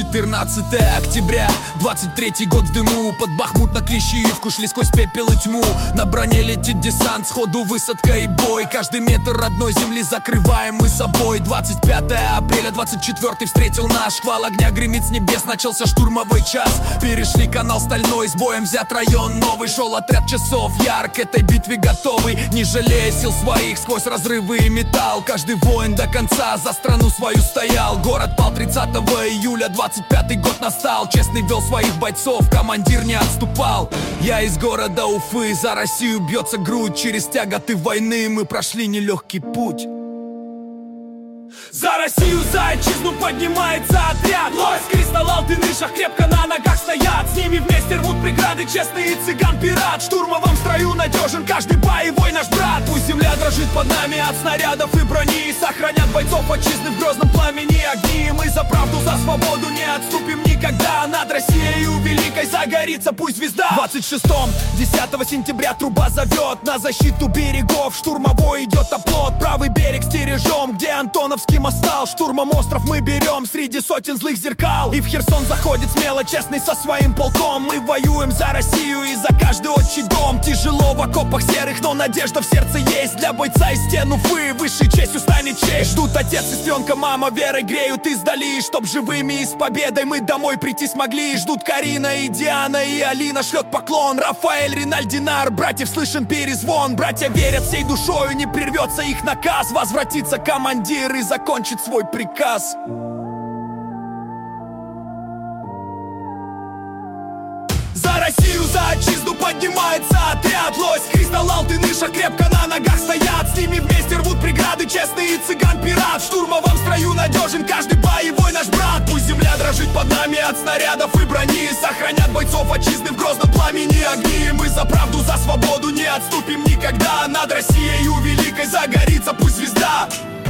14 октября, 23-й год в дыму. Под Бахмут на Клещеевку шли сквозь пепел и тьму. На броне летит десант, сходу высадка и бой. Каждый метр родной земли закрываем мы собой. 25 апреля, 24-й встретил наш шквал огня, гремит с небес, начался штурмовой час. Перешли канал стальной, с боем взят район новый. Шел отряд часов яр к этой битве готовый, не жалея сил своих, сквозь разрывы и металл. Каждый воин до конца за страну свою стоял. Город пал 30 июля, 25-й год настал. Честный вел своих бойцов, командир не отступал. Я из города Уфы, за Россию бьется грудь. Через тяготы войны мы прошли нелегкий путь. За Россию, за отчизну поднимается отряд. Лось, кристалл, алтын, шах крепко на ногах стоят. С ними вместе рвут преграды честный цыган-пират. В штурмовом строю надежен каждый боевой наш брат. Пусть земля дрожит под нами от снарядов и брони. Сохранят бойцов отчизны в грозном пламени огни. Мы за правду, за свободу не отступим никогда. Над Россией великой загорится пусть звезда. В 26-м, 10 сентября труба зовет на защиту берегов. Штурмовой идет оплот, правый берег стережем, где Антоновский мостал. Штурмом остров мы берем среди сотен злых зеркал. И в Херсон заходит смело честный со своим полком. Мы воюем за Россию и за каждый отчий дом. Тяжело в окопах серых, но надежда в сердце есть. Для бойца из стен Уфы высшей честью станет честь. Ждут отец, сестренка, мама, верой греют издали, чтоб живыми и с победой мы домой прийти смогли. Ждут Карина и Диана, и Алина шлет поклон. Рафаэль, Риналь, Динар, братьев слышен перезвон. Братья верят всей душою, не прервется их наказ. Возвратится командир и закончит свой приказ. За Россию, за отчизну поднимается отряд. Лось, кристалл, алтын, шах крепко на ногах стоят. С ними вместе рвут преграды честный цыган-пират. В штурмовом строю надежен каждый боевой наш брат. Пусть земля дрожит под нами от снарядов и брони. Сохранят бойцов отчизны в грозном пламени огни. Мы за правду, за свободу не отступим никогда. Над Россией великой загорится пусть звезда.